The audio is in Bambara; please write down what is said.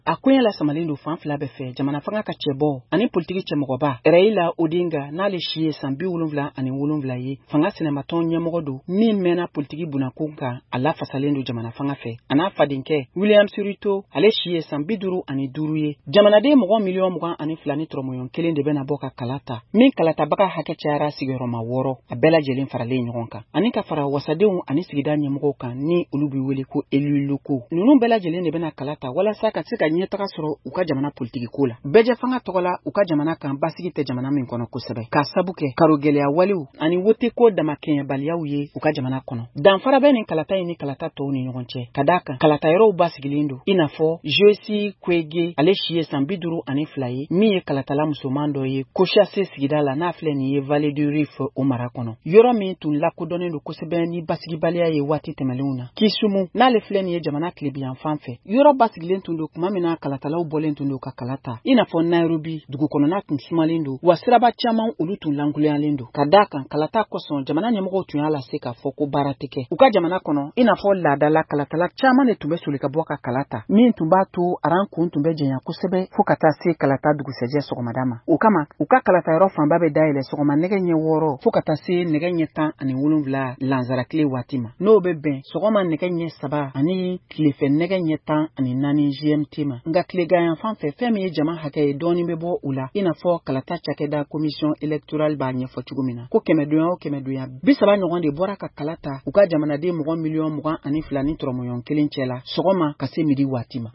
A koɲɛ la samalen do fan fila bɛɛ fɛ jamana fanga ka cɛbɔ ani politiki cɛmɔgɔba Raila Odinga n'ale si ye san 77 ye fanga sɛnɛmatɔn ɲɛmɔgɔ do min mɛnna politiki bunakun kan a lafasalen do jamana fanga fɛ a n'a fadenkɛ William Ruto ale si ye san 55 ye jamanaden mɔgɔ miliyɔn 22 ni tɔrɔmɔɲɔn 1 de bɛna bɔ ka kala ta min kalatabaga hakɛ cayara sigiyɔrɔma 6 a bɛɛ lajɛlen faralen ɲɔgɔn kan ani ka fara wasadenw ani sigida ɲɛmɔgɔw kan ni olu bi wele ko élus locaux ninnu bɛɛ lajɛlen de bɛna kala ta walasa ka se ka ɲɛtaga sɔrɔ u ka jamana politiki ko la bɛjɛ fanga tɔgɔ la u ka jamana kan basigi tɛ jamana min kɔnɔ kosɛbɛ ka sabu kɛ karo gɛlɛya walew ani wote ko damakɛɲɛbaliyaw ye u ka jamana kɔnɔ danfara bɛ nin kalata ye ni kalata tɔw ni ɲɔgɔn cɛ ka daa kan kalata yɔrɔw basigilen do i n'a fɔ Joyce Kwege ale si ye san 52 ye min ye kalatala musoman dɔ ye Koshase sigida la n'a filɛ nin ye Vallée du Rift o mara kɔnɔ yɔrɔ min tun lakodɔnnen do kosɛbɛ ni basigibaliya ye waati tɛmɛlenw na Kisumu n'ale filɛ nin ye jamana tilebiyan fan fɛ yɔrɔ basigilen tun do kuma min na kalatalaw bɔlen tun do ka kalata i n'a fɔ Nairobi dugu kɔnɔna tun sumalen do wa siraba caman olu tun langolonyalen do ka daa kan kalata kosɔn jamana ɲɛmɔgɔw tun y'a lase k'a fɔ ko baara tɛ kɛ u ka jamana kɔnɔ i n'a fɔ laadala kalatala caman de tun bɛ soli ka bɔ ka kalata min tun b'a to aran kun tun bɛ janya kosɛbɛ fo ka taa se kalata dugusɛjɛ sɔgɔmada ma o kama u ka kalata yɔrɔ fanba bɛ dayɛlɛ sɔgɔma nɛgɛ ɲɛ 6 fo ka taa se nɛgɛ ɲɛ 17 lanzarakile waati ma n'o bɛ bɛn sɔgɔma nɛgɛ ɲɛ 3 ani tilefɛ nɛgɛ ɲɛ 14 GMT ma nka tileganyan fan fɛ fɛn min ye jama hakɛ ye dɔɔni bɛ bɔ u la i n'a fɔ kalata cakɛda commission électorale b'a ɲɛfɔ cogo min na ko kɛmɛdonya o kɛmɛdonya 30 ɲɔgɔn de bɔra ka kalata u ka jamanaden mɔgɔ miliyɔn 22 ni tɔrɔmɔɲɔn 1 cɛ la sɔgɔma ka se midi waati ma